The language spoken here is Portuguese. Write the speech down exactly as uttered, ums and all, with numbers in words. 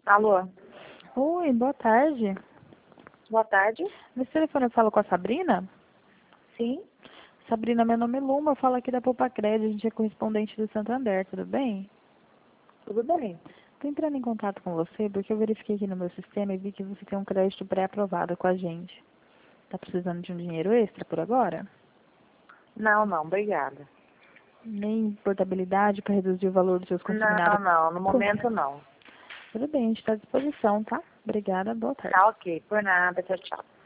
Alô? Oi, boa tarde. Boa tarde. Nesse telefone eu falo com a Sabrina? Sim, Sabrina, meu nome é Luma, eu falo aqui da Poupa Crédito, a gente é correspondente do Santander, tudo bem? tudo bem. Estou entrando em contato com você porque eu verifiquei aqui no meu sistema e vi que você tem um crédito pré-aprovado com a gente. Tá precisando de um dinheiro extra por agora? Não, não, obrigada. Nem portabilidade para reduzir o valor dos seus Não, consignados? não, no Com- momento não. Tudo bem, a gente está à disposição, tá? Obrigada, boa tarde. Tá ok, por nada, tchau, tchau.